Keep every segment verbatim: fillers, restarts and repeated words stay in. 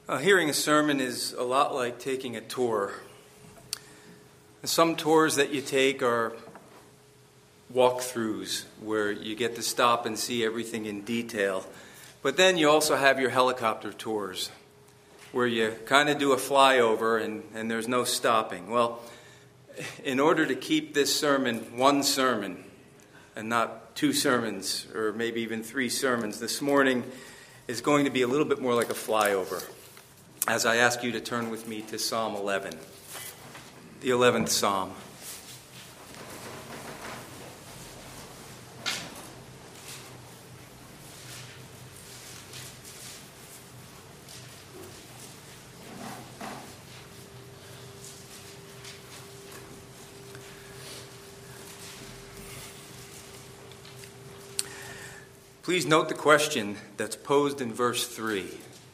Uh, hearing a sermon is a lot like taking a tour. Some tours that you take are walkthroughs where you get to stop and see everything in detail. But then you also have your helicopter tours where you kind of do a flyover and, and there's no stopping. Well, in order to keep this sermon one sermon and not two sermons or maybe even three sermons, this morning is going to be a little bit more like a flyover, as I ask you to turn with me to Psalm eleven, the eleventh Psalm. Please note the question that's posed in verse three.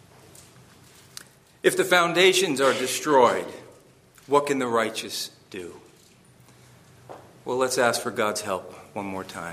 If the foundations are destroyed, what can the righteous do? Well, let's ask for God's help one more time.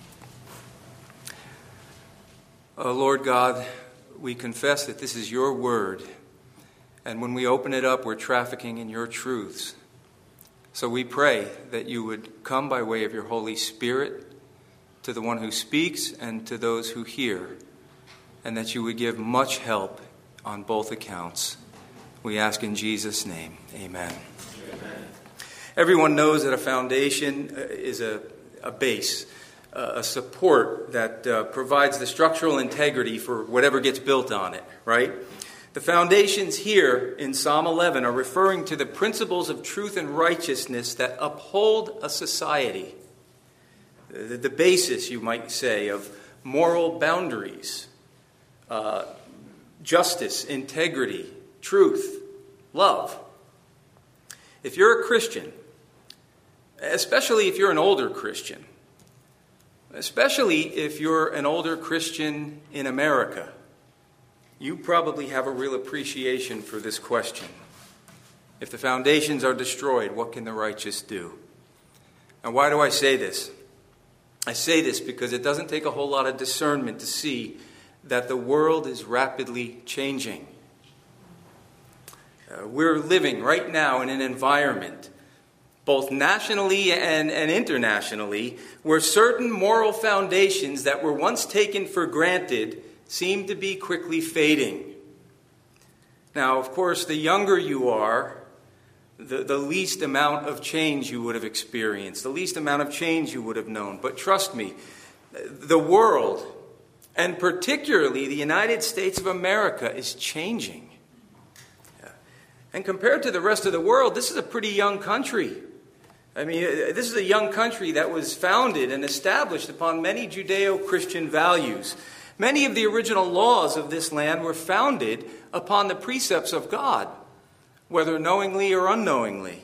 Oh, Lord God, we confess that this is your word, and when we open it up, we're trafficking in your truths. So we pray that you would come by way of your Holy Spirit to the one who speaks and to those who hear, and that you would give much help on both accounts. We ask in Jesus' name, amen. Amen. Everyone knows that a foundation is a, a base, a support that uh, provides the structural integrity for whatever gets built on it, right? The foundations here in Psalm eleven are referring to the principles of truth and righteousness that uphold a society. The, the basis, you might say, of moral boundaries, uh, justice, integrity, truth, love. If you're a Christian, especially if you're an older Christian, especially if you're an older Christian in America, you probably have a real appreciation for this question. If the foundations are destroyed, what can the righteous do? And why do I say this? I say this because it doesn't take a whole lot of discernment to see that the world is rapidly changing. Uh, we're living right now in an environment, both nationally and, and internationally, where certain moral foundations that were once taken for granted seem to be quickly fading. Now, of course, the younger you are, the, the least amount of change you would have experienced, the least amount of change you would have known. But trust me, the world, and particularly the United States of America, is changing. And compared to the rest of the world, this is a pretty young country. I mean, this is a young country that was founded and established upon many Judeo-Christian values. Many of the original laws of this land were founded upon the precepts of God, whether knowingly or unknowingly.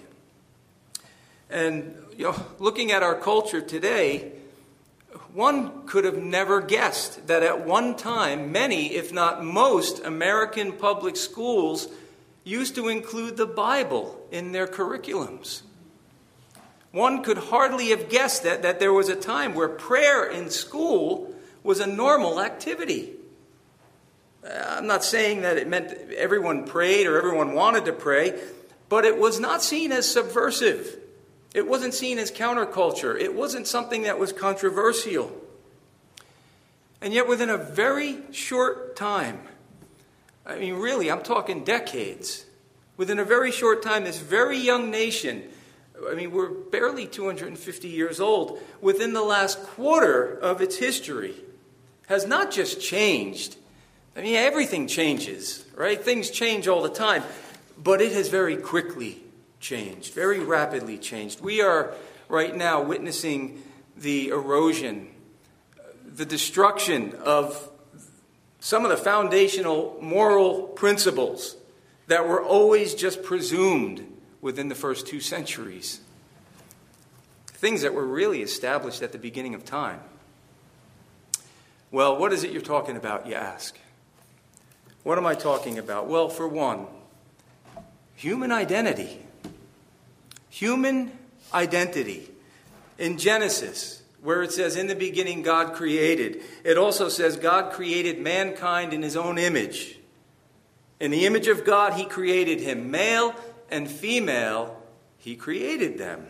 And, you know, looking at our culture today, one could have never guessed that at one time, many, if not most, American public schools used to include the Bible in their curriculums. One could hardly have guessed that, that there was a time where prayer in school was a normal activity. I'm not saying that it meant everyone prayed or everyone wanted to pray, but it was not seen as subversive. It wasn't seen as counterculture. It wasn't something that was controversial. And yet within a very short time, I mean, really, I'm talking decades. Within a very short time, this very young nation, I mean, we're barely two hundred fifty years old, within the last quarter of its history, has not just changed. I mean, everything changes, right? Things change all the time. But it has very quickly changed, very rapidly changed. We are right now witnessing the erosion, the destruction of some of the foundational moral principles that were always just presumed within the first two centuries. Things that were really established at the beginning of time. Well, what is it you're talking about, you ask? What am I talking about? Well, for one, human identity. Human identity. In Genesis, where it says, in the beginning God created, it also says God created mankind in his own image. In the image of God, he created him. Male and female, he created them.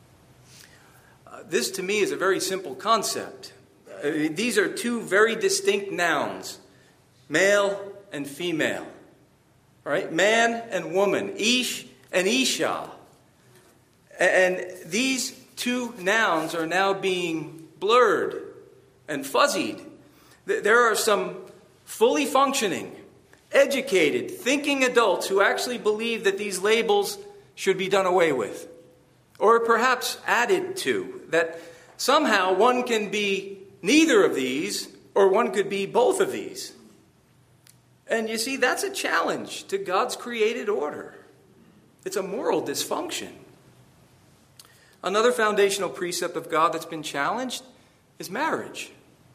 Uh, this, to me, is a very simple concept. Uh, these are two very distinct nouns, male and female. Right? Man and woman, Ish and Isha. And these two nouns are now being blurred and fuzzied. There are some fully functioning, educated, thinking adults who actually believe that these labels should be done away with, or perhaps added to, that somehow one can be neither of these, or one could be both of these. And you see, that's a challenge to God's created order. It's a moral dysfunction. Another foundational precept of God that's been challenged is marriage.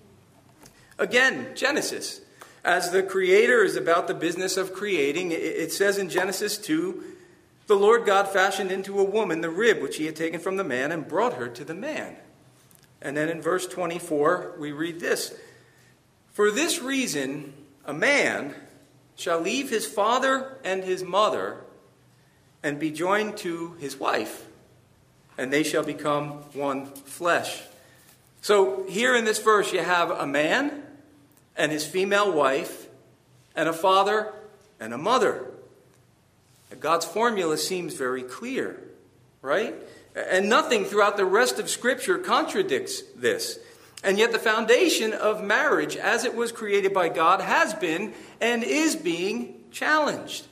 Again, Genesis. As the Creator is about the business of creating, it says in Genesis two, the Lord God fashioned into a woman the rib which he had taken from the man and brought her to the man. And then in verse twenty-four, we read this. For this reason, a man shall leave his father and his mother and be joined to his wife, and they shall become one flesh. So here in this verse you have a man and his female wife and a father and a mother. God's formula seems very clear, right? And nothing throughout the rest of Scripture contradicts this. And yet the foundation of marriage, as it was created by God, has been and is being challenged.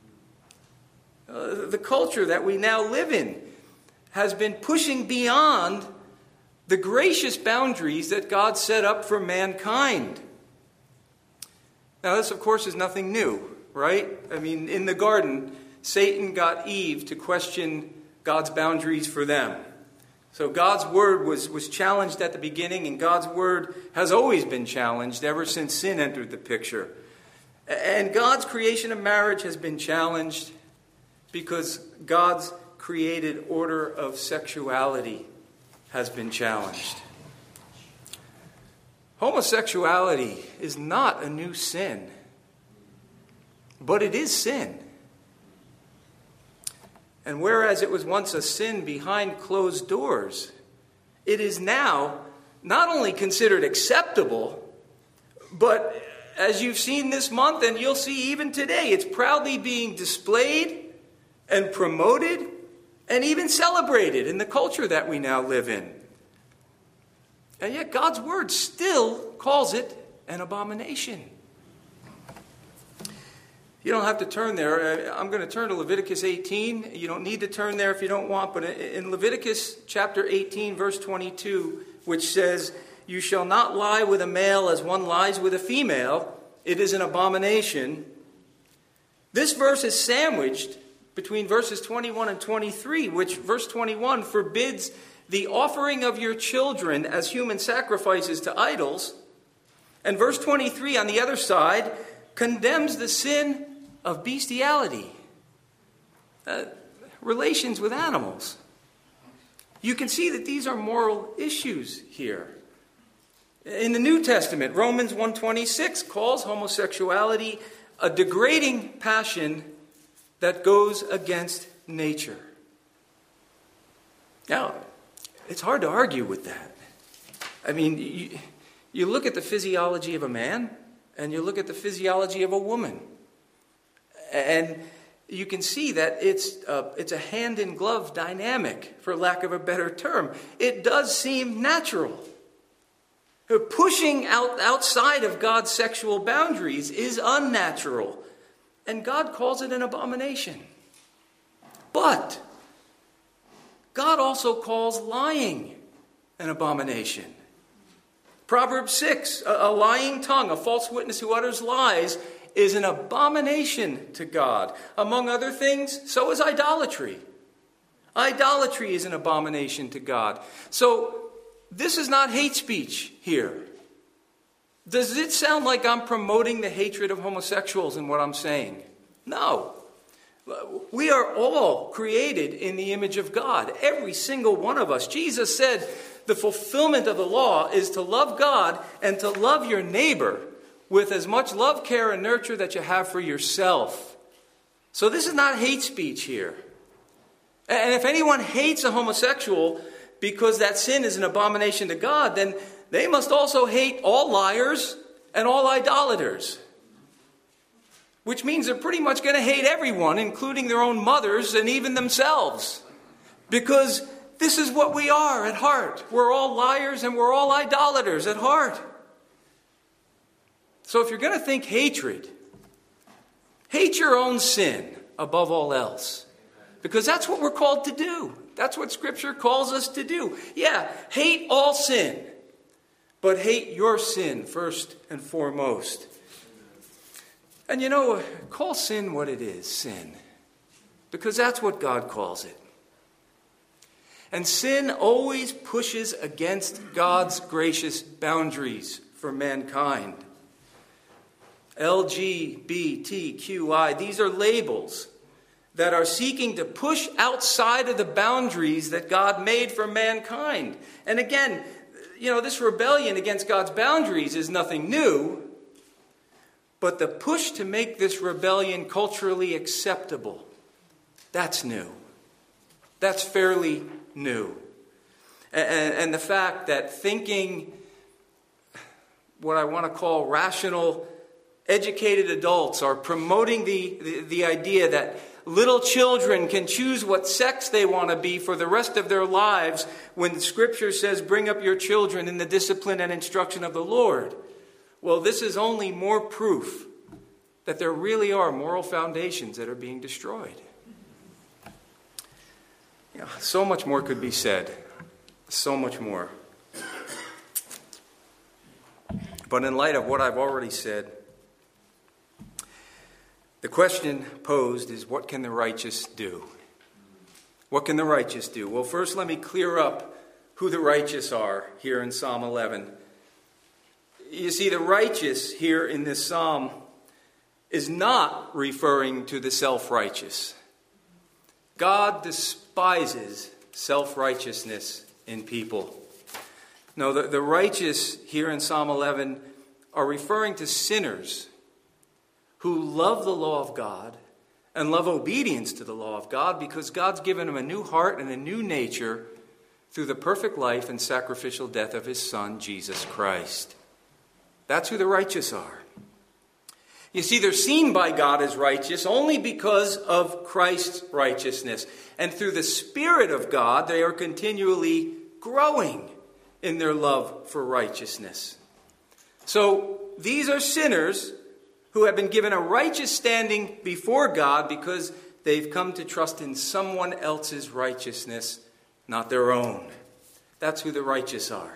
Uh, the culture that we now live in has been pushing beyond the gracious boundaries that God set up for mankind. Now, this, of course, is nothing new, right? I mean, in the garden, Satan got Eve to question God's boundaries for them. So God's word was, was challenged at the beginning, and God's word has always been challenged ever since sin entered the picture. And God's creation of marriage has been challenged because God's created order of sexuality has been challenged. Homosexuality is not a new sin, but it is sin. And whereas it was once a sin behind closed doors, it is now not only considered acceptable, but as you've seen this month and you'll see even today, it's proudly being displayed and promoted and even celebrated in the culture that we now live in. And yet God's word still calls it an abomination. You don't have to turn there. I'm going to turn to Leviticus eighteen. You don't need to turn there if you don't want. But in Leviticus chapter eighteen, verse twenty-two, which says, "You shall not lie with a male as one lies with a female. It is an abomination." This verse is sandwiched between verses twenty-one and twenty-three, which verse twenty-one forbids the offering of your children as human sacrifices to idols. And verse twenty-three on the other side condemns the sin of bestiality, uh, relations with animals. You can see that these are moral issues here. In the New Testament, Romans one twenty-six calls homosexuality a degrading passion that goes against nature. Now, it's hard to argue with that. I mean, you, you look at the physiology of a man, and you look at the physiology of a woman, and you can see that it's a, it's a hand-in-glove dynamic, for lack of a better term. It does seem natural. Pushing out outside of God's sexual boundaries is unnatural, and God calls it an abomination. But God also calls lying an abomination. Proverbs six, a, a lying tongue, a false witness who utters lies, is an abomination to God. Among other things, so is idolatry. Idolatry is an abomination to God. So, this is not hate speech here. Does it sound like I'm promoting the hatred of homosexuals in what I'm saying? No. We are all created in the image of God. Every single one of us. Jesus said the fulfillment of the law is to love God and to love your neighbor with as much love, care, and nurture that you have for yourself. So this is not hate speech here. And if anyone hates a homosexual because that sin is an abomination to God, then they must also hate all liars and all idolaters. Which means they're pretty much going to hate everyone, including their own mothers and even themselves. Because this is what we are at heart. We're all liars and we're all idolaters at heart. So if you're going to think hatred, hate your own sin above all else. Because that's what we're called to do. That's what Scripture calls us to do. Yeah, hate all sin. But hate your sin first and foremost. And you know, call sin what it is, sin. Because that's what God calls it. And sin always pushes against God's gracious boundaries for mankind. L G B T Q I, these are labels that are seeking to push outside of the boundaries that God made for mankind. And again, you know, this rebellion against God's boundaries is nothing new. But the push to make this rebellion culturally acceptable, that's new. That's fairly new. And, and the fact that thinking what I want to call rational, educated adults are promoting the, the, the idea that little children can choose what sex they want to be for the rest of their lives when Scripture says, bring up your children in the discipline and instruction of the Lord. Well, this is only more proof that there really are moral foundations that are being destroyed. Yeah, so much more could be said. So much more. But in light of what I've already said, the question posed is, what can the righteous do? What can the righteous do? Well, first let me clear up who the righteous are here in Psalm eleven. You see, the righteous here in this psalm is not referring to the self-righteous. God despises self-righteousness in people. No, the, the righteous here in Psalm eleven are referring to sinners who love the law of God and love obedience to the law of God because God's given them a new heart and a new nature through the perfect life and sacrificial death of His Son, Jesus Christ. That's who the righteous are. You see, they're seen by God as righteous only because of Christ's righteousness. And through the Spirit of God, they are continually growing in their love for righteousness. So these are sinners who have been given a righteous standing before God because they've come to trust in someone else's righteousness, not their own. That's who the righteous are.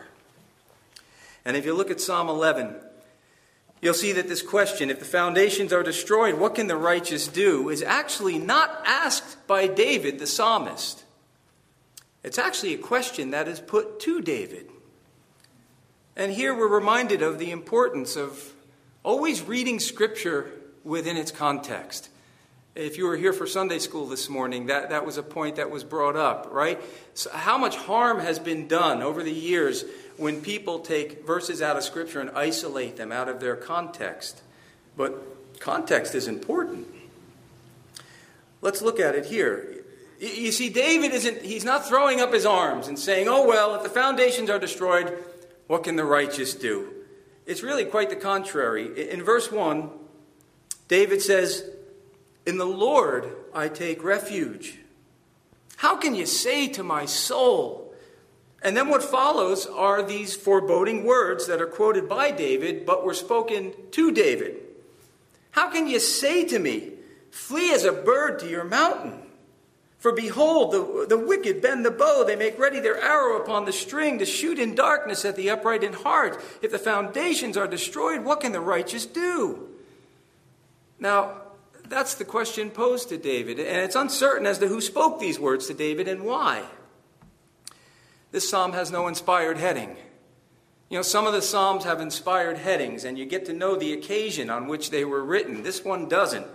And if you look at Psalm eleven, you'll see that this question, if the foundations are destroyed, what can the righteous do, is actually not asked by David, the psalmist. It's actually a question that is put to David. And here we're reminded of the importance of always reading Scripture within its context. If you were here for Sunday school this morning, that, that was a point that was brought up, right? So how much harm has been done over the years when people take verses out of Scripture and isolate them out of their context. But context is important. Let's look at it here. You see, David isn't, he's not throwing up his arms and saying, oh, well, if the foundations are destroyed, what can the righteous do? It's really quite the contrary. In verse one, David says, in the Lord I take refuge. How can you say to my soul? And then what follows are these foreboding words that are quoted by David, but were spoken to David. How can you say to me, flee as a bird to your mountain? For behold, the, the wicked bend the bow. They make ready their arrow upon the string to shoot in darkness at the upright in heart. If the foundations are destroyed, what can the righteous do? Now, that's the question posed to David. And it's uncertain as to who spoke these words to David and why. This psalm has no inspired heading. You know, some of the psalms have inspired headings, and you get to know the occasion on which they were written. This one doesn't.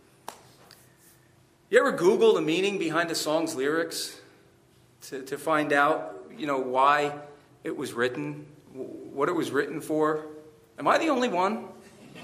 You ever Google the meaning behind a song's lyrics to, to find out, you know, why it was written, what it was written for? Am I the only one?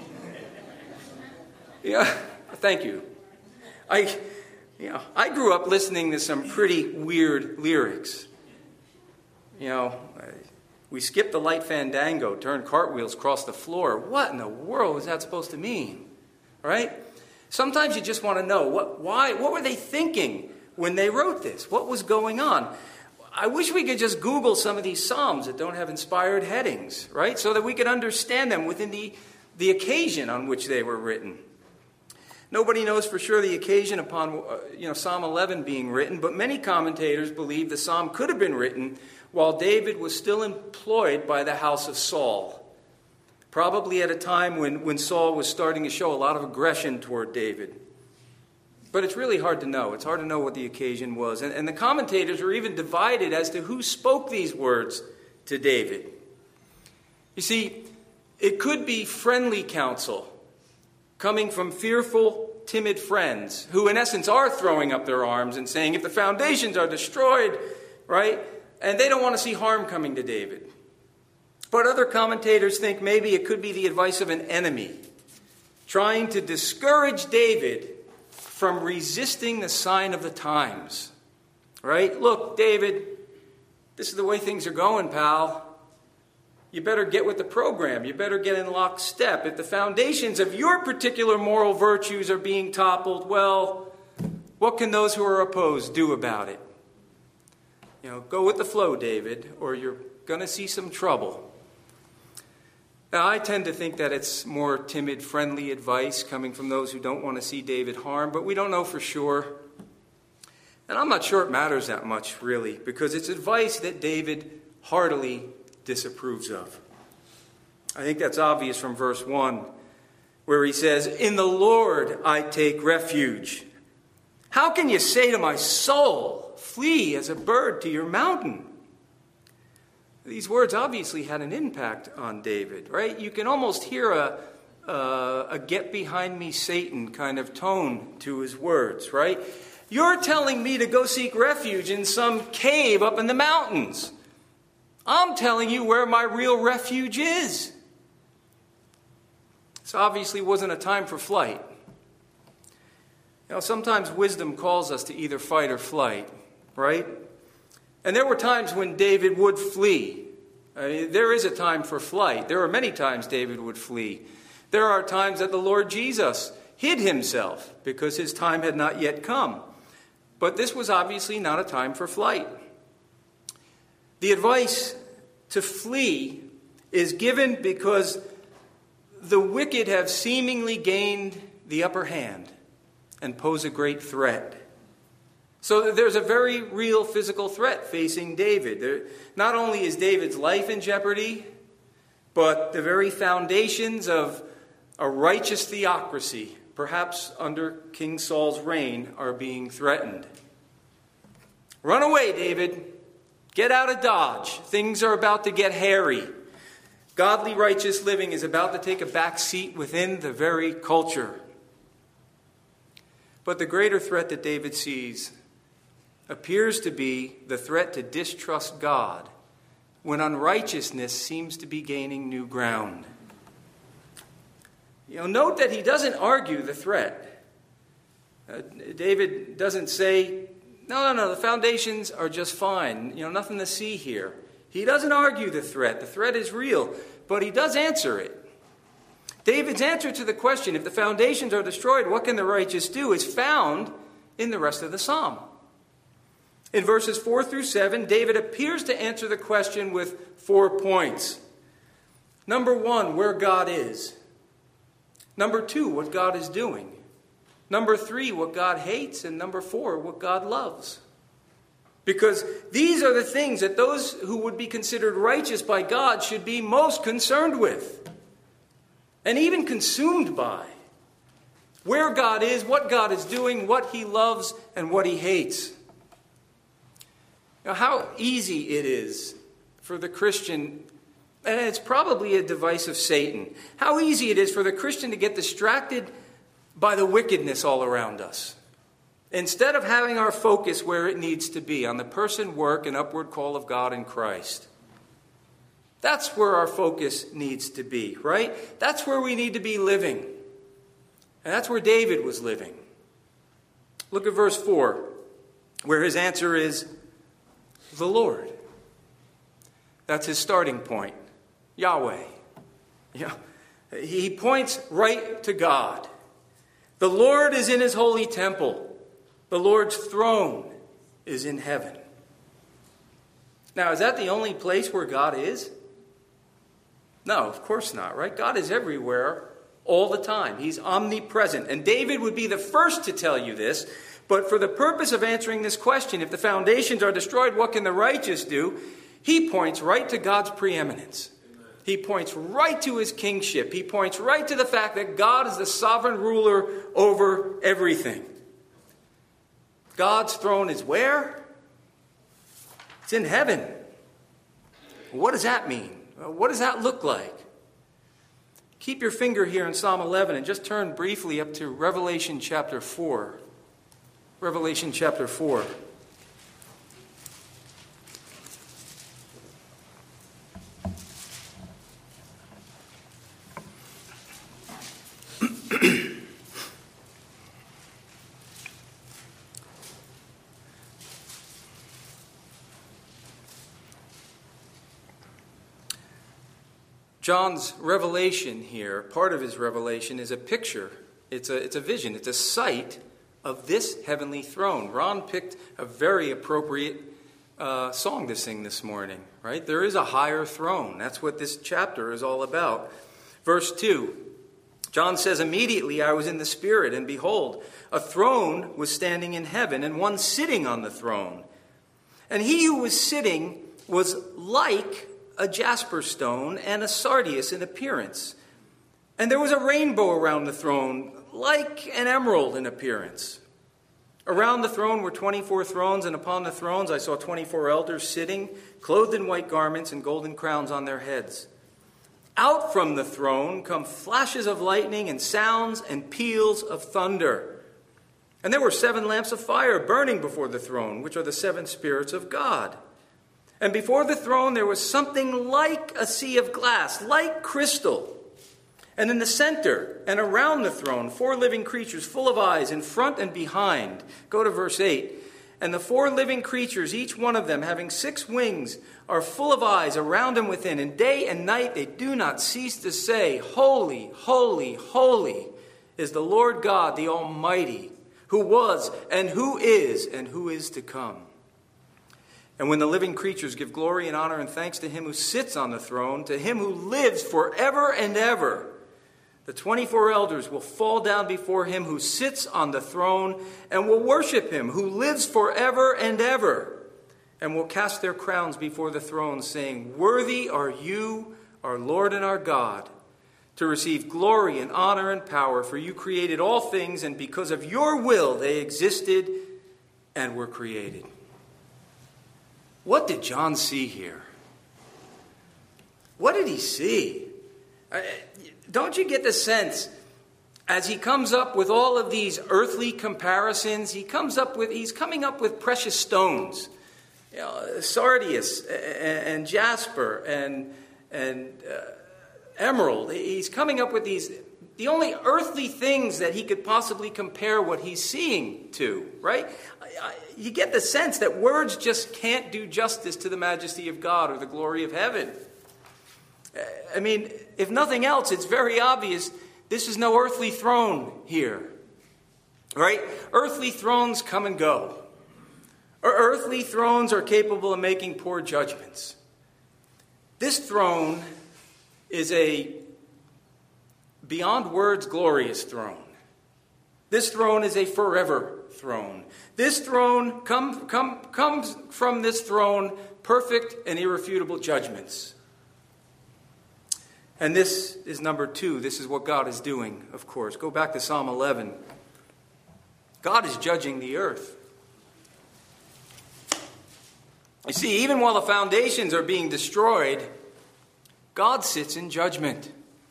Yeah, thank you. I, you know, I grew up listening to some pretty weird lyrics. You know, we skipped the light fandango, turned cartwheels across the floor. What in the world is that supposed to mean? Right? Sometimes you just want to know, what, why, what were they thinking when they wrote this? What was going on? I wish we could just Google some of these psalms that don't have inspired headings, right? So that we could understand them within the, the occasion on which they were written. Nobody knows for sure the occasion upon uh, you know, Psalm eleven being written, but many commentators believe the psalm could have been written while David was still employed by the house of Saul. Probably at a time when, when Saul was starting to show a lot of aggression toward David. But it's really hard to know. It's hard to know what the occasion was. And, and the commentators are even divided as to who spoke these words to David. You see, it could be friendly counsel coming from fearful, timid friends who in essence are throwing up their arms and saying, if the foundations are destroyed, right, and they don't want to see harm coming to David. But other commentators think maybe it could be the advice of an enemy trying to discourage David from resisting the sign of the times. Right? Look, David, this is the way things are going, pal. You better get with the program. You better get in lockstep. If the foundations of your particular moral virtues are being toppled, well, what can those who are opposed do about it? You know, go with the flow, David, or you're going to see some trouble. Now, I tend to think that it's more timid, friendly advice coming from those who don't want to see David harmed, but we don't know for sure. And I'm not sure it matters that much, really, because it's advice that David heartily disapproves of. I think that's obvious from verse one, where he says, "In the Lord I take refuge. How can you say to my soul, flee as a bird to your mountain?" These words obviously had an impact on David, right? You can almost hear a, a, a get behind me Satan kind of tone to his words, right? You're telling me to go seek refuge in some cave up in the mountains. I'm telling you where my real refuge is. This obviously wasn't a time for flight. You know, sometimes wisdom calls us to either fight or flight, right? And there were times when David would flee. I mean, there is a time for flight. There are many times David would flee. There are times that the Lord Jesus hid himself because his time had not yet come. But this was obviously not a time for flight. The advice to flee is given because the wicked have seemingly gained the upper hand and pose a great threat. So there's a very real physical threat facing David. There, not only is David's life in jeopardy, but the very foundations of a righteous theocracy, perhaps under King Saul's reign, are being threatened. Run away, David. Get out of Dodge. Things are about to get hairy. Godly, righteous living is about to take a back seat within the very culture. But the greater threat that David sees appears to be the threat to distrust God when unrighteousness seems to be gaining new ground. You know, note that he doesn't argue the threat. Uh, David doesn't say, no, no, no, the foundations are just fine. You know, nothing to see here. He doesn't argue the threat. The threat is real, but he does answer it. David's answer to the question, if the foundations are destroyed, what can the righteous do, is found in the rest of the psalm. In verses four through seven, David appears to answer the question with four points. Number one, where God is. Number two, what God is doing. Number three, what God hates. And number four, what God loves. Because these are the things that those who would be considered righteous by God should be most concerned with. And even consumed by. Where God is, what God is doing, what he loves, and what he hates. Now, how easy it is for the Christian, and it's probably a device of Satan, how easy it is for the Christian to get distracted by the wickedness all around us. Instead of having our focus where it needs to be, on the person, work, and upward call of God in Christ. That's where our focus needs to be, right? That's where we need to be living. And that's where David was living. Look at verse four, where his answer is the Lord. That's his starting point. Yahweh. Yeah. He points right to God. The Lord is in his holy temple. The Lord's throne is in heaven. Now, is that the only place where God is? No, of course not, right? God is everywhere all the time. He's omnipresent. And David would be the first to tell you this. But for the purpose of answering this question, if the foundations are destroyed, what can the righteous do? He points right to God's preeminence. He points right to his kingship. He points right to the fact that God is the sovereign ruler over everything. God's throne is where? It's in heaven. What does that mean? What does that look like? Keep your finger here in Psalm eleven and just turn briefly up to Revelation chapter four. Revelation chapter four. John's revelation here, part of his revelation, is a picture. It's a, it's a vision. It's a sight of this heavenly throne. Ron picked a very appropriate uh, song to sing this morning, right? There is a higher throne. That's what this chapter is all about. Verse two, John says, "Immediately I was in the Spirit, and behold, a throne was standing in heaven, and one sitting on the throne. And he who was sitting was like a jasper stone and a sardius in appearance. And there was a rainbow around the throne, like an emerald in appearance. Around the throne were twenty-four thrones, and upon the thrones I saw twenty-four elders sitting, clothed in white garments and golden crowns on their heads. Out from the throne come flashes of lightning and sounds and peals of thunder. And there were seven lamps of fire burning before the throne, which are the seven spirits of God. And before the throne there was something like a sea of glass, like crystal. And in the center and around the throne, four living creatures full of eyes in front and behind." Go to verse eight. "And the four living creatures, each one of them having six wings, are full of eyes around and within. And day and night they do not cease to say, 'Holy, holy, holy is the Lord God, the Almighty, who was and who is and who is to come.' And when the living creatures give glory and honor and thanks to him who sits on the throne, to him who lives forever and ever, the twenty-four elders will fall down before him who sits on the throne and will worship him who lives forever and ever, and will cast their crowns before the throne, saying, 'Worthy are you, our Lord and our God, to receive glory and honor and power, for you created all things, and because of your will they existed and were created.'" What did John see here? What did he see? Don't you get the sense, as he comes up with all of these earthly comparisons, he comes up with he's coming up with precious stones, you know, sardius and jasper and and uh, emerald. He's coming up with these, the only earthly things that he could possibly compare what he's seeing to, right? You get the sense that words just can't do justice to the majesty of God or the glory of heaven. I mean, if nothing else, it's very obvious this is no earthly throne here, right? Earthly thrones come and go. Earthly thrones are capable of making poor judgments. This throne is a beyond words glorious throne. This throne is a forever throne. This throne come, come, comes from this throne perfect and irrefutable judgments. And this is number two. This is what God is doing, of course. Go back to Psalm eleven. God is judging the earth. You see, even while the foundations are being destroyed, God sits in judgment.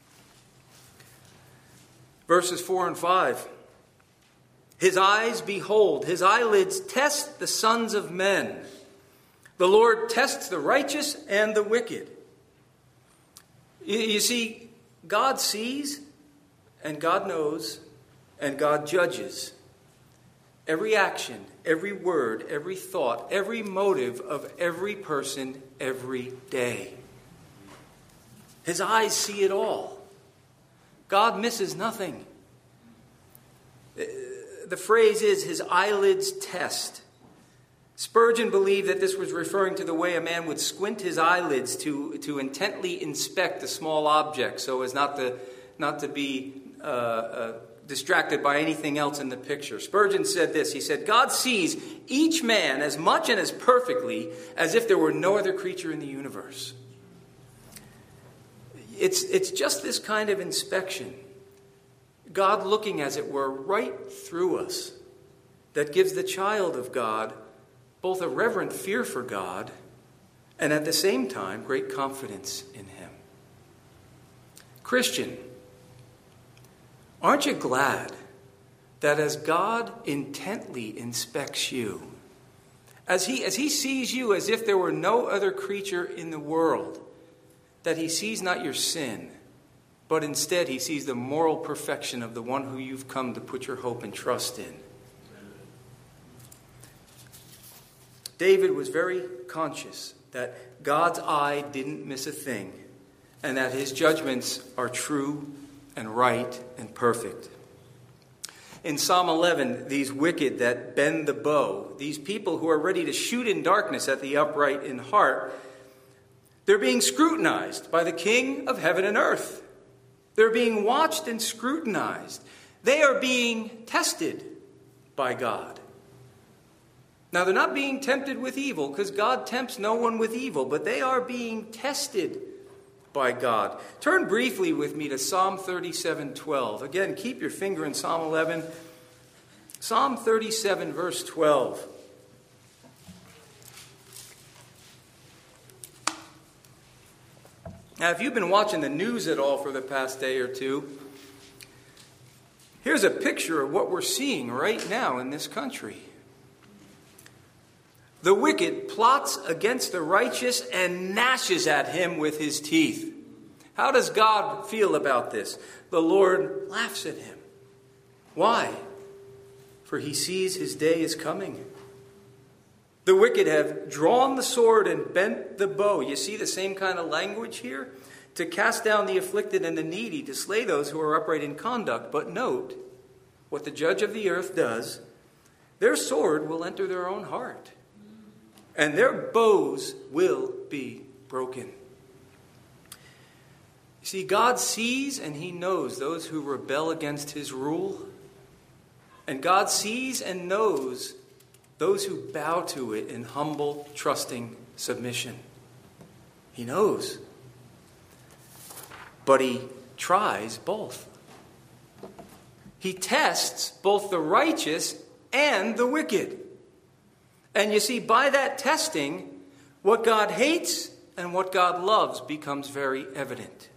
Verses four and five. "His eyes behold, his eyelids test the sons of men. The Lord tests the righteous and the wicked." You see, God sees and God knows and God judges every action, every word, every thought, every motive of every person every day. His eyes see it all. God misses nothing. The phrase is, his eyelids test. Spurgeon believed that this was referring to the way a man would squint his eyelids to, to intently inspect a small object so as not to, not to be uh, uh, distracted by anything else in the picture. Spurgeon said this. He said, God sees each man as much and as perfectly as if there were no other creature in the universe. It's, it's just this kind of inspection, God looking, as it were, right through us, that gives the child of God both a reverent fear for God and at the same time great confidence in him. Christian, aren't you glad that as God intently inspects you, as he, as he sees you as if there were no other creature in the world, that he sees not your sin, but instead he sees the moral perfection of the one who you've come to put your hope and trust in? David was very conscious that God's eye didn't miss a thing, and that his judgments are true and right and perfect. In Psalm eleven, these wicked that bend the bow, these people who are ready to shoot in darkness at the upright in heart, they're being scrutinized by the King of heaven and earth. They're being watched and scrutinized. They are being tested by God. Now, they're not being tempted with evil, because God tempts no one with evil, but they are being tested by God. Turn briefly with me to Psalm thirty-seven twelve. Again, keep your finger in Psalm eleven. Psalm thirty-seven, verse twelve. Now, if you've been watching the news at all for the past day or two, here's a picture of what we're seeing right now in this country. The wicked plots against the righteous and gnashes at him with his teeth. How does God feel about this? The Lord laughs at him. Why? For he sees his day is coming. The wicked have drawn the sword and bent the bow. You see the same kind of language here? To cast down the afflicted and the needy, to slay those who are upright in conduct. But note what the judge of the earth does. Their sword will enter their own heart, and their bows will be broken. You see, God sees and he knows those who rebel against his rule. And God sees and knows those who bow to it in humble, trusting submission. He knows. But he tries both. He tests both the righteous and the wicked. And you see, by that testing, what God hates and what God loves becomes very evident.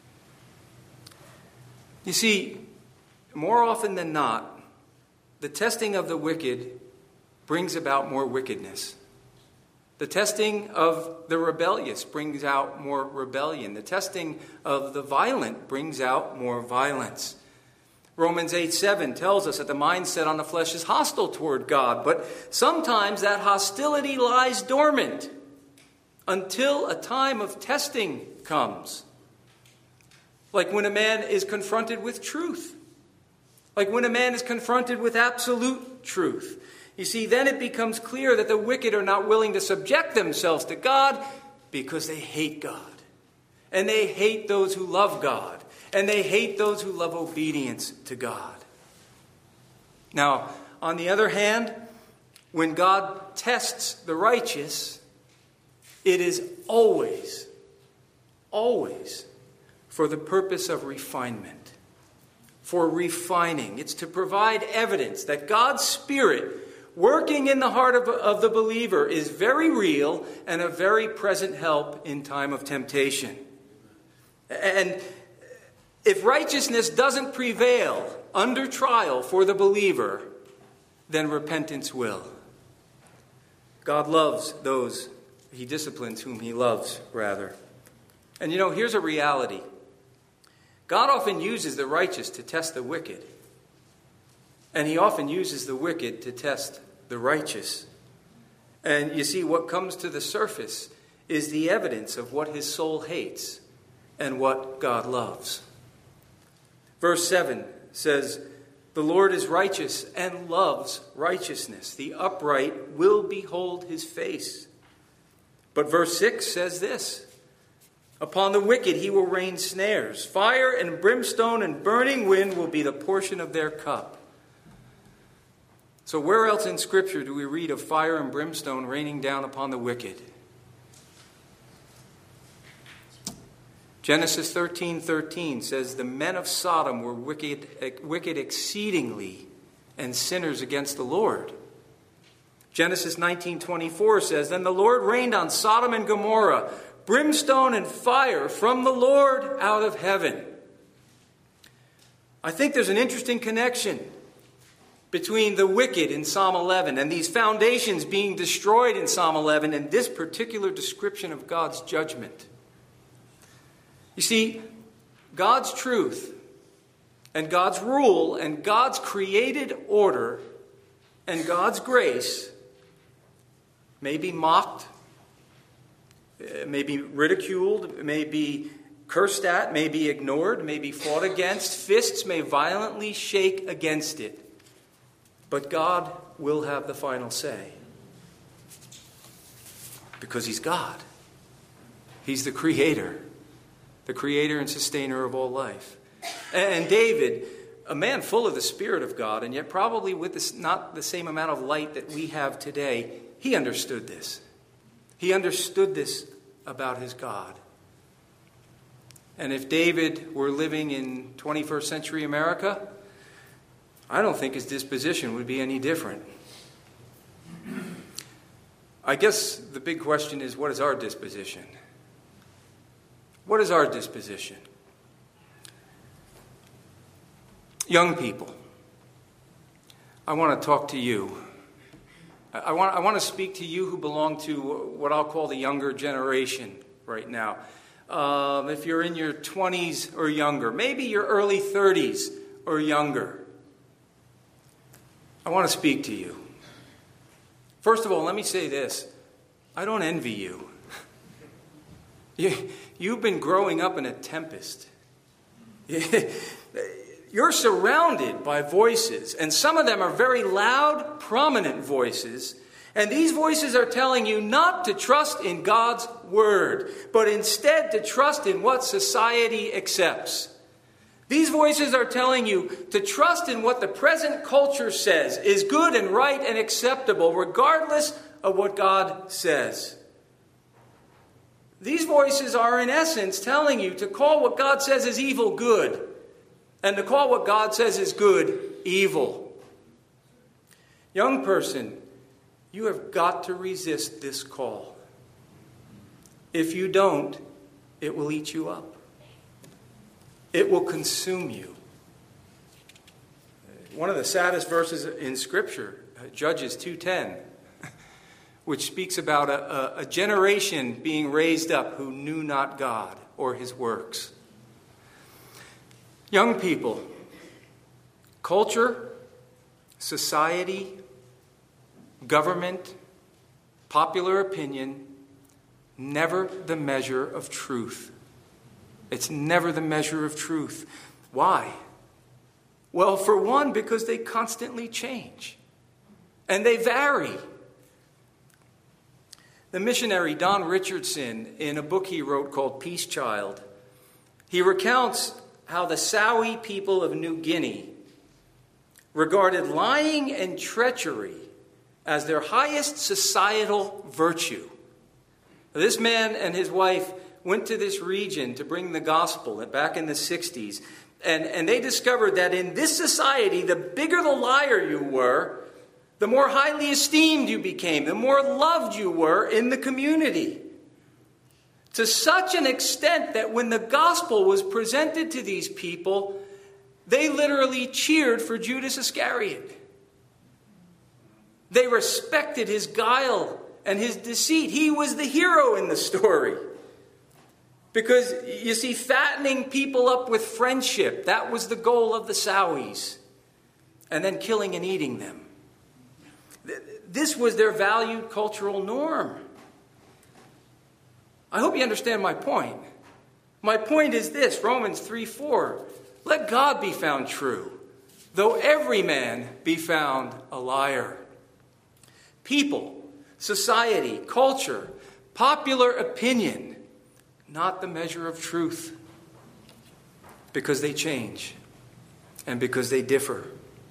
You see, more often than not, the testing of the wicked brings about more wickedness. The testing of the rebellious brings out more rebellion. The testing of the violent brings out more violence. Romans eight seven tells us that the mindset on the flesh is hostile toward God, but sometimes that hostility lies dormant until a time of testing comes. Like when a man is confronted with truth. Like when a man is confronted with absolute truth. You see, then it becomes clear that the wicked are not willing to subject themselves to God because they hate God. And they hate those who love God. And they hate those who love obedience to God. Now, on the other hand, when God tests the righteous, it is always, always for the purpose of refinement. For refining. It's to provide evidence that God's Spirit working in the heart of, of the believer is very real and a very present help in time of temptation. And if righteousness doesn't prevail under trial for the believer, then repentance will. God loves those he disciplines whom he loves, rather. And you know, here's a reality. God often uses the righteous to test the wicked. And he often uses the wicked to test the righteous. And you see, what comes to the surface is the evidence of what his soul hates and what God loves. Verse seven says, "The Lord is righteous and loves righteousness. The upright will behold his face." But verse six says this, "Upon the wicked he will rain snares. Fire and brimstone and burning wind will be the portion of their cup." So where else in Scripture do we read of fire and brimstone raining down upon the wicked? Genesis thirteen thirteen says, "The men of Sodom were wicked, wicked exceedingly, and sinners against the Lord." Genesis nineteen twenty-four says, "Then the Lord rained on Sodom and Gomorrah brimstone and fire from the Lord out of heaven." I think there's an interesting connection between the wicked in Psalm eleven and these foundations being destroyed in Psalm eleven and this particular description of God's judgment. You see, God's truth and God's rule and God's created order and God's grace may be mocked, may be ridiculed, may be cursed at, may be ignored, may be fought against. Fists may violently shake against it. But God will have the final say. Because he's God. He's the creator. The creator and sustainer of all life. And David, a man full of the Spirit of God, and yet probably with this, not the same amount of light that we have today, he understood this. He understood this about his God. And if David were living in twenty-first century America, I don't think his disposition would be any different. I guess the big question is, what is our disposition? What is our disposition? Young people, I want to talk to you. I want, I want to speak to you who belong to what I'll call the younger generation right now. Um, if you're in your twenties or younger, maybe your early thirties or younger, I want to speak to you. First of all, let me say this. I don't envy you. you you've been growing up in a tempest. You're surrounded by voices, and some of them are very loud, prominent voices. And these voices are telling you not to trust in God's word, but instead to trust in what society accepts. These voices are telling you to trust in what the present culture says is good and right and acceptable, regardless of what God says. These voices are, in essence, telling you to call what God says is evil good, and to call what God says is good evil. Young person, you have got to resist this call. If you don't, it will eat you up. It will consume you. One of the saddest verses in Scripture, Judges two ten, which speaks about a, a, a generation being raised up who knew not God or his works. Young people, culture, society, government, popular opinion, never the measure of truth. It's never the measure of truth. Why? Well, for one, because they constantly change. And they vary. The missionary Don Richardson, in a book he wrote called Peace Child, he recounts how the Sawi people of New Guinea regarded lying and treachery as their highest societal virtue. This man and his wife went to this region to bring the gospel back in the sixties. And, and they discovered that in this society, the bigger the liar you were, the more highly esteemed you became, the more loved you were in the community. To such an extent that when the gospel was presented to these people, they literally cheered for Judas Iscariot. They respected his guile and his deceit. He was the hero in the story. Because, you see, fattening people up with friendship, that was the goal of the Sawis. and then killing and eating them. This was their valued cultural norm. I hope you understand my point. My point is this, Romans three four. Let God be found true, though every man be found a liar. People, society, culture, popular opinion, not the measure of truth. Because they change and because they differ.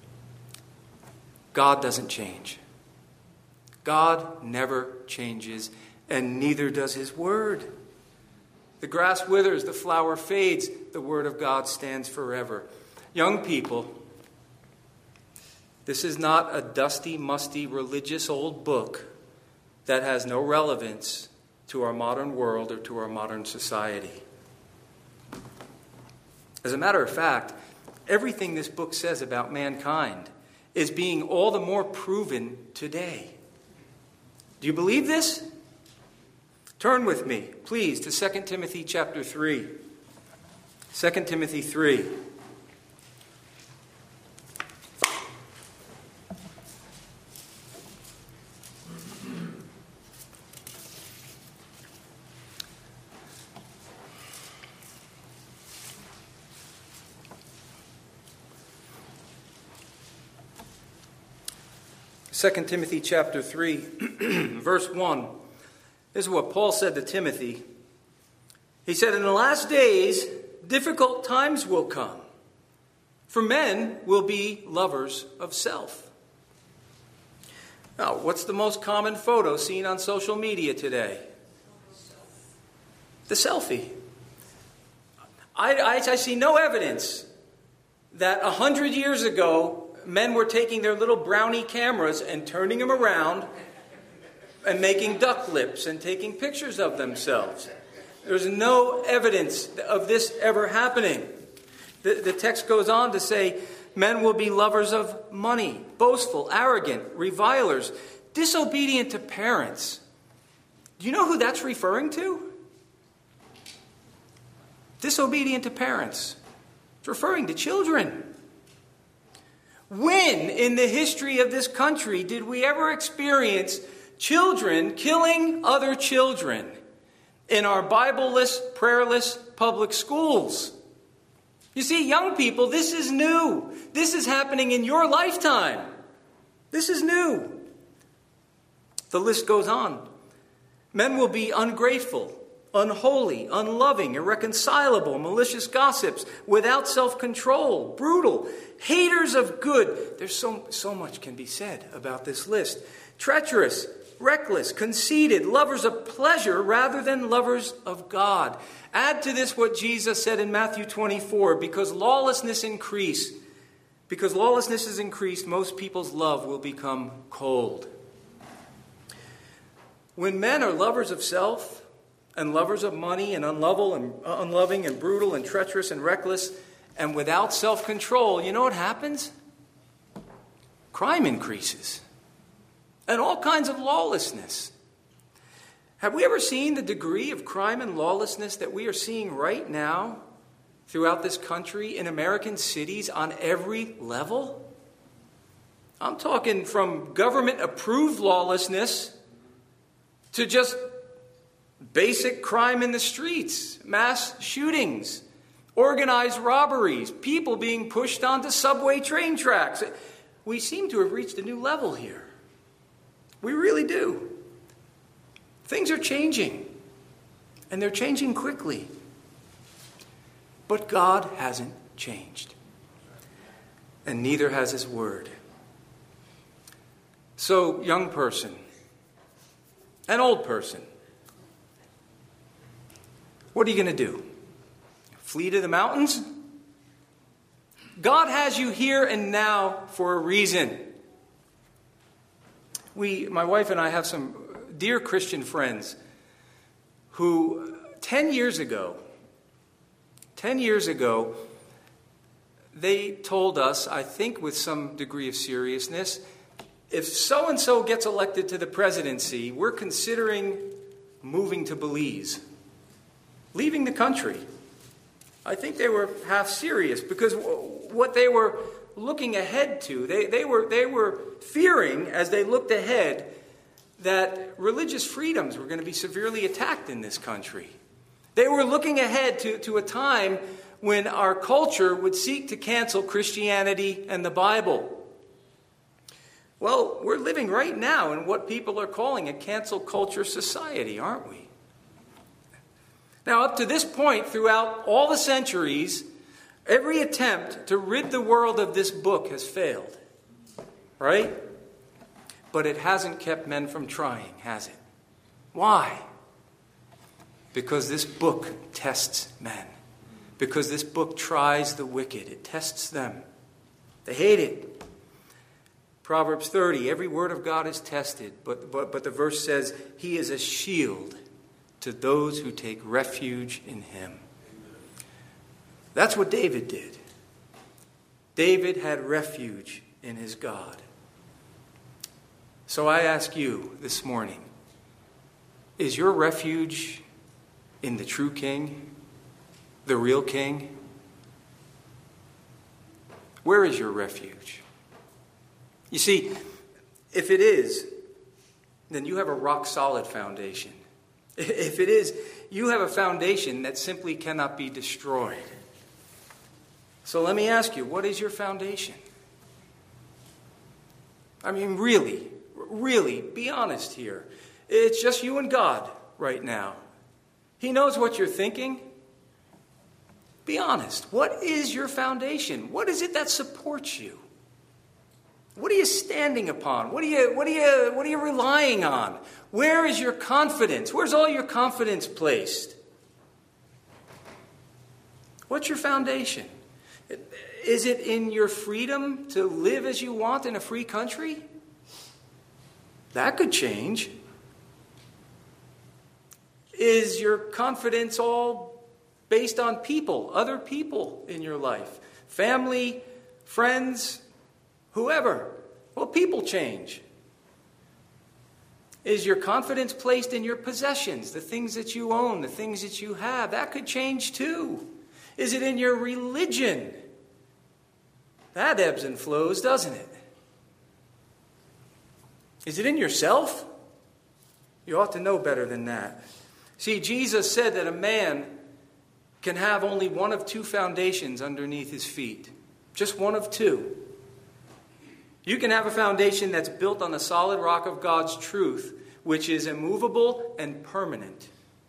God doesn't change. God never changes, and neither does his word. The grass withers, the flower fades, the word of God stands forever. Young people, this is not a dusty, musty, religious old book that has no relevance to our modern world or to our modern society. As a matter of fact, everything this book says about mankind is being all the more proven today. Do you believe this? Turn with me, please, to Second Timothy chapter three. Second Timothy three. Second Timothy chapter three, verse one. This is what Paul said to Timothy. He said, in the last days, difficult times will come. For men will be lovers of self. Now, what's the most common photo seen on social media today? The selfie. I, I, I see no evidence that a hundred years ago, men were taking their little brownie cameras and turning them around and making duck lips and taking pictures of themselves. There's no evidence of this ever happening. The, the text goes on to say, men will be lovers of money, boastful, arrogant, revilers, disobedient to parents. Do you know who that's referring to? Disobedient to parents. It's referring to children. When in the history of this country did we ever experience children killing other children in our Bible-less, prayerless public schools? You see, young people, this is new. This is happening in your lifetime. This is new. The list goes on. Men will be ungrateful, unholy, unloving, irreconcilable, malicious gossips, without self-control, brutal, haters of good. There's so, so much can be said about this list. Treacherous, reckless, conceited, lovers of pleasure rather than lovers of God. Add to this what Jesus said in Matthew twenty-four, because lawlessness increase, because lawlessness is increased, most people's love will become cold. When men are lovers of self and lovers of money and unlovable and uh, unloving and brutal and treacherous and reckless and without self-control, you know what happens? Crime increases. And all kinds of lawlessness. Have we ever seen the degree of crime and lawlessness that we are seeing right now throughout this country in American cities on every level? I'm talking from government-approved lawlessness to just basic crime in the streets, mass shootings, organized robberies, people being pushed onto subway train tracks. We seem to have reached a new level here. We really do. Things are changing, and they're changing quickly. But God hasn't changed, and neither has His Word. So, young person, an old person, what are you going to do? Flee to the mountains? God has you here and now for a reason. We, my wife and I, have some dear Christian friends who ten years ago, ten years ago, they told us, I think with some degree of seriousness, if so-and-so gets elected to the presidency, we're considering moving to Belize, leaving the country. I think they were half serious because what they were looking ahead to. They, they, were, they were fearing, as they looked ahead, that religious freedoms were going to be severely attacked in this country. They were looking ahead to, to a time when our culture would seek to cancel Christianity and the Bible. Well, we're living right now in what people are calling a cancel culture society, aren't we? Now, up to this point, throughout all the centuries, every attempt to rid the world of this book has failed, right? But it hasn't kept men from trying, has it? Why? Because this book tests men. Because this book tries the wicked. It tests them. They hate it. Proverbs thirty, every word of God is tested, but, but, but the verse says, he is a shield to those who take refuge in him. That's what David did. David had refuge in his God. So I ask you this morning, is your refuge in the true King, the real King? Where is your refuge? You see, if it is, then you have a rock-solid foundation. If it is, you have a foundation that simply cannot be destroyed. So let me ask you, what is your foundation? I mean, really, really, be honest here. It's just you and God right now. He knows what you're thinking. Be honest. What is your foundation? What is it that supports you? What are you standing upon? What are you, what are you, what are you relying on? Where is your confidence? Where's all your confidence placed? What's your foundation? Is it in your freedom to live as you want in a free country? That could change. Is your confidence all based on people, other people in your life? Family, friends, whoever? Well, people change. Is your confidence placed in your possessions, the things that you own, the things that you have? That could change too. Is it in your religion? That ebbs and flows, doesn't it? Is it in yourself? You ought to know better than that. See, Jesus said that a man can have only one of two foundations underneath his feet. Just one of two. You can have a foundation that's built on the solid rock of God's truth, which is immovable and permanent.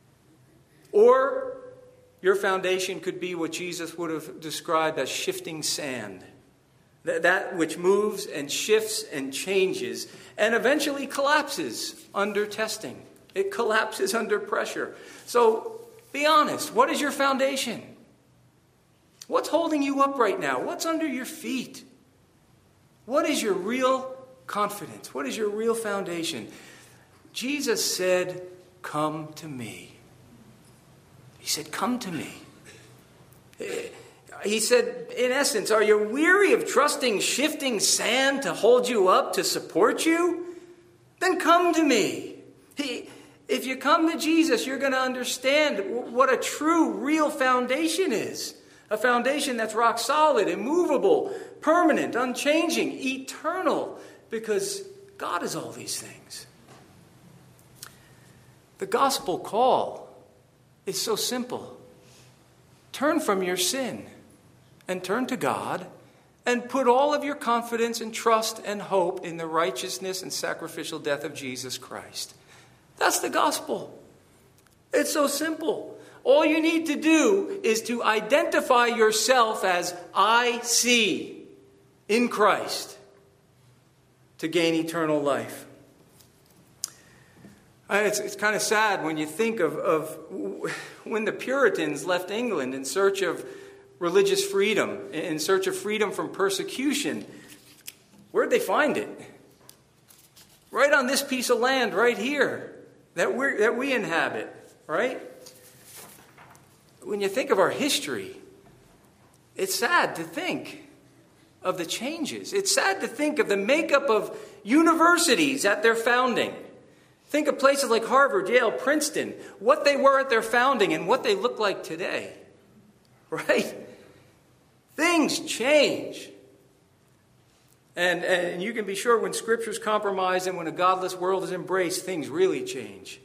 Or your foundation could be what Jesus would have described as shifting sand. That which moves and shifts and changes and eventually collapses under testing. It collapses under pressure. So be honest. What is your foundation? What's holding you up right now? What's under your feet? What is your real confidence? What is your real foundation? Jesus said, come to me. He said, come to me. He said, in essence, are you weary of trusting shifting sand to hold you up, to support you? Then come to me. He, if you come to Jesus, you're going to understand what a true, real foundation is. A foundation that's rock solid, immovable, permanent, unchanging, eternal, because God is all these things. The gospel call is so simple. Turn from your sin and turn to God and put all of your confidence and trust and hope in the righteousness and sacrificial death of Jesus Christ. That's the gospel. It's so simple. All you need to do is to identify yourself as I see in Christ to gain eternal life. It's, it's kind of sad when you think of, of when the Puritans left England in search of religious freedom, in search of freedom from persecution. Where'd they find it? Right on this piece of land right here that we that we inhabit, right? When you think of our history, it's sad to think of the changes. It's sad to think of the makeup of universities at their founding. Think of places like Harvard, Yale, Princeton, what they were at their founding and what they look like today. Right? Things change. And, and you can be sure when Scripture's compromised and when a godless world is embraced, things really change.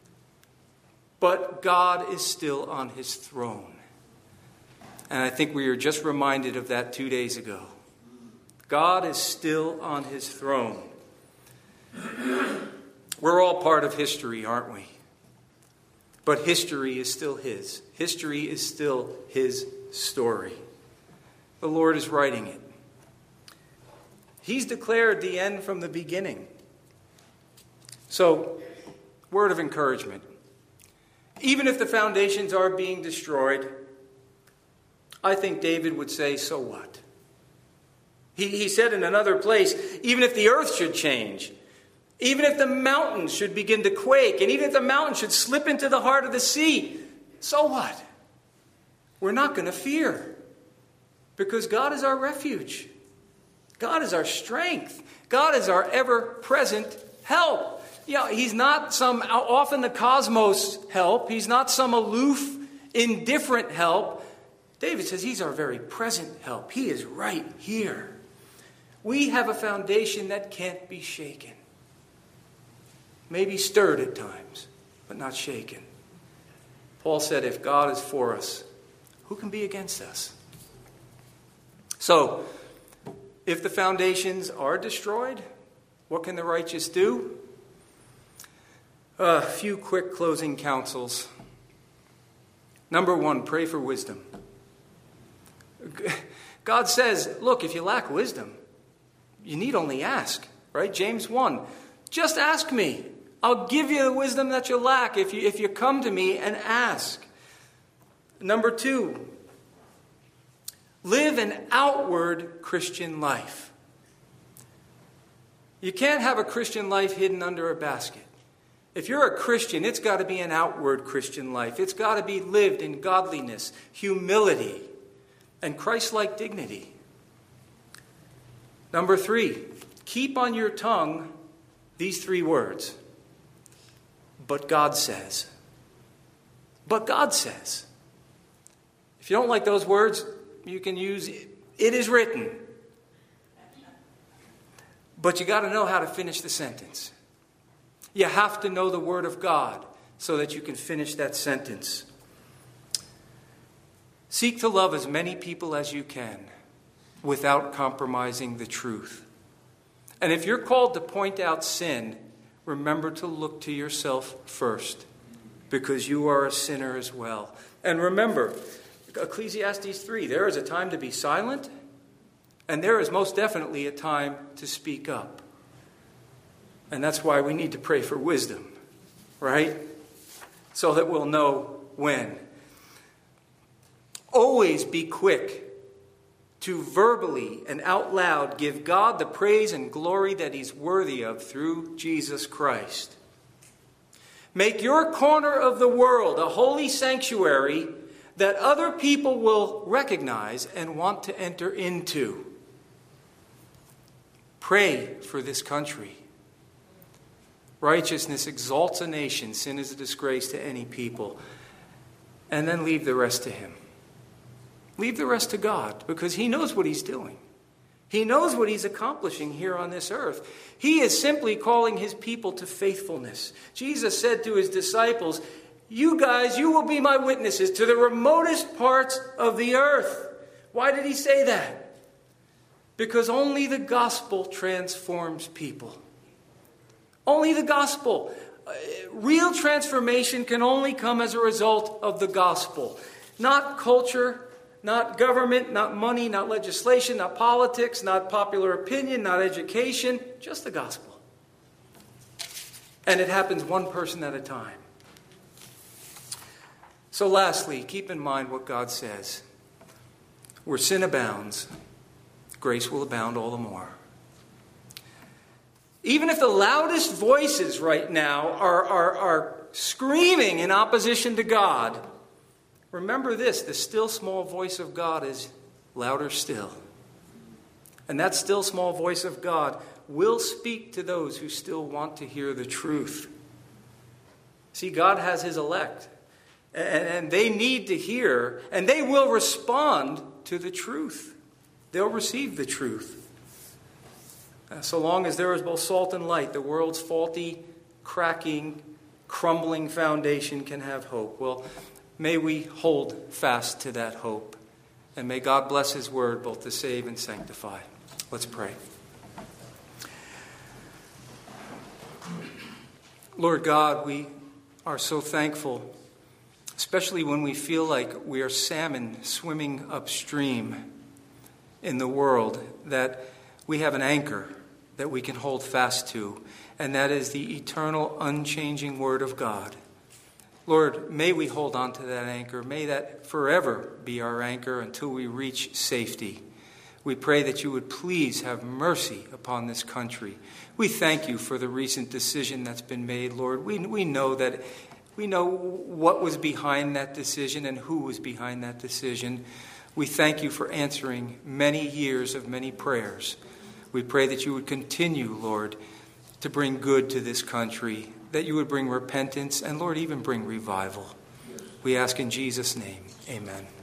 But God is still on his throne. And I think we were just reminded of that two days ago. God is still on his throne. We're all part of history, aren't we? But history is still his. History is still his story. The Lord is writing it. He's declared the end from the beginning. So, word of encouragement. Even if the foundations are being destroyed, I think David would say, so what? He, he said in another place, even if the earth should change, even if the mountains should begin to quake, and even if the mountains should slip into the heart of the sea, so what? We're not going to fear, because God is our refuge. God is our strength. God is our ever-present help. You know, he's not some off in the cosmos help. He's not some aloof, indifferent help. David says he's our very present help. He is right here. We have a foundation that can't be shaken. Maybe stirred at times, but not shaken. Paul said, if God is for us, who can be against us? So, if the foundations are destroyed, what can the righteous do? A few quick closing counsels. Number one, pray for wisdom. God says, look, if you lack wisdom, you need only ask, right? James one, just ask me. I'll give you the wisdom that you lack if you, if you come to me and ask. Number two, live an outward Christian life. You can't have a Christian life hidden under a basket. If you're a Christian, it's got to be an outward Christian life. It's got to be lived in godliness, humility, and Christ-like dignity. Number three, keep on your tongue these three words. But God says. But God says. If you don't like those words, you can use it is written. But you got to know how to finish the sentence. You have to know the Word of God so that you can finish that sentence. Seek to love as many people as you can without compromising the truth. And if you're called to point out sin, remember to look to yourself first, because you are a sinner as well. And remember, Ecclesiastes three, there is a time to be silent, and there is most definitely a time to speak up. And that's why we need to pray for wisdom, right? So that we'll know when. Always be quick to verbally and out loud give God the praise and glory that he's worthy of through Jesus Christ. Make your corner of the world a holy sanctuary that other people will recognize and want to enter into. Pray for this country. Righteousness exalts a nation. Sin is a disgrace to any people. And then leave the rest to him. Leave the rest to God, because he knows what he's doing. He knows what he's accomplishing here on this earth. He is simply calling his people to faithfulness. Jesus said to his disciples, you guys, you will be my witnesses to the remotest parts of the earth. Why did he say that? Because only the gospel transforms people. Only the gospel. Real transformation can only come as a result of the gospel. Not culture, not government, not money, not legislation, not politics, not popular opinion, not education, just the gospel. And it happens one person at a time. So lastly, keep in mind what God says. Where sin abounds, grace will abound all the more. Even if the loudest voices right now are, are, are screaming in opposition to God, remember this, the still small voice of God is louder still. And that still small voice of God will speak to those who still want to hear the truth. See, God has his elect. And they need to hear, and they will respond to the truth. They'll receive the truth. Uh, so long as there is both salt and light, the world's faulty, cracking, crumbling foundation can have hope. Well, may we hold fast to that hope. And may God bless his word both to save and sanctify. Let's pray. Lord God, we are so thankful, especially when we feel like we are salmon swimming upstream in the world, that we have an anchor that we can hold fast to, and that is the eternal, unchanging Word of God. Lord, may we hold on to that anchor. May that forever be our anchor until we reach safety. We pray that you would please have mercy upon this country. We thank you for the recent decision that's been made, Lord. We, we know that we know what was behind that decision and who was behind that decision. We thank you for answering many years of many prayers. We pray that you would continue, Lord, to bring good to this country, that you would bring repentance and, Lord, even bring revival. We ask in Jesus' name, amen.